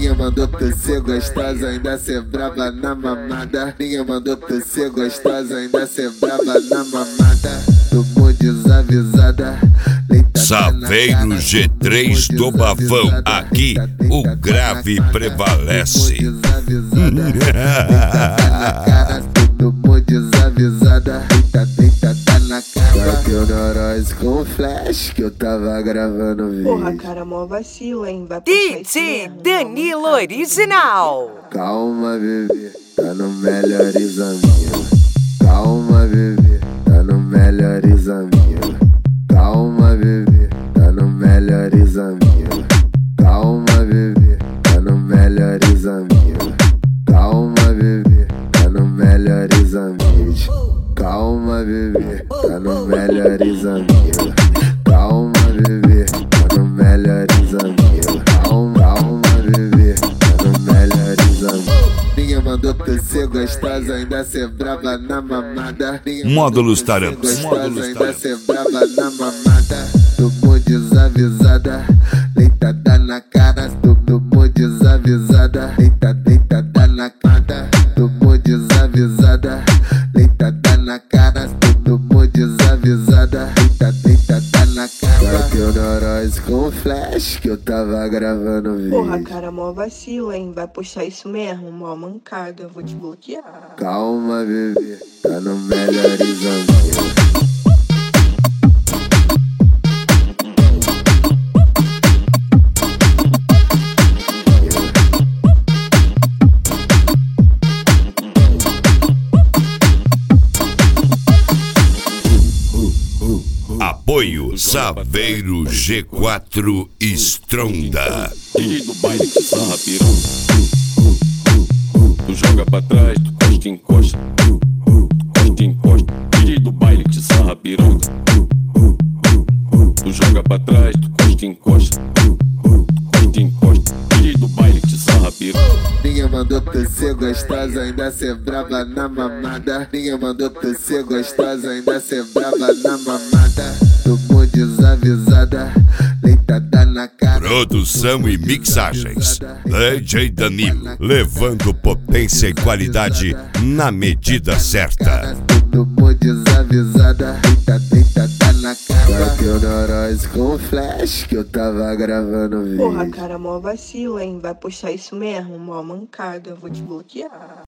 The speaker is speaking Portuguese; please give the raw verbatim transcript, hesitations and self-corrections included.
Ninguém mandou tu ser gostosa, ainda ser braba na mamada. Ninguém mandou tu ser gostosa, ainda ser braba na mamada. Tomou desavisada. Saveiro G três do Bafão, aqui o grave prevalece. Tomou desavisada, deita, deita, tá na cara. Bateu neurose com flash que eu tava gravando vídeo. Porra, cara, mó vacilo, hein? Vai D J Danilo Original. Calma, bebê, tá no melhores amigos. Calma, bebê, tá no melhores amigos. Calma, bebê, tá no melhores amigos. Calma, bebê, tá no melhores amigos. Calma, bebê, tá no melhores amigos. Calma, bebê, tá no melhores amigos. Calma, bebê, tá no melhores amigos. Calma, calma, bebê, tá no melhores amigos. Ninguém mandou tu ser gostosa, ainda ser braba na mamada. Módulos Taramps. Gostosa, ainda ser braba na mamada. Tomou desavisada, deitada na cara. Tomou desavisada, deita, deitada na cara. Tomou desavisada, deitada na cara. Tomou desavisada, deita, deitada na cara. Bateu neurose com flash que eu tava gravando vídeo. Porra, cara, mó vacilo, hein? Vai puxar isso mesmo? Mó mancada, eu vou te bloquear. Calma, bebê, tá no melhores amigos. Apoio Saveiro G quatro Stronda. D J do baile que sarra pirão. Tu joga pra trás, tu costa e encosta. Costa e encosta. D J do baile que sarra pirão. Tu joga pra trás, tu costa e encosta. Costa e encosta. D J do baile que sarra pirão. Ninguém mandou tu ser gostosa, ainda ser braba na mamada. Ninguém mandou tu ser gostosa, ainda ser braba na mamada. Tomou desavisada, deitada na cara. Produção e mixagens D J Danilo, levando potência e qualidade na medida certa. Tomou desavisada, deita, deitada na cara. Bateu neurose com flash que eu tava gravando vídeo. Porra, cara, mó vacilo, hein? Vai puxar isso mesmo? Mó mancada, eu vou te bloquear.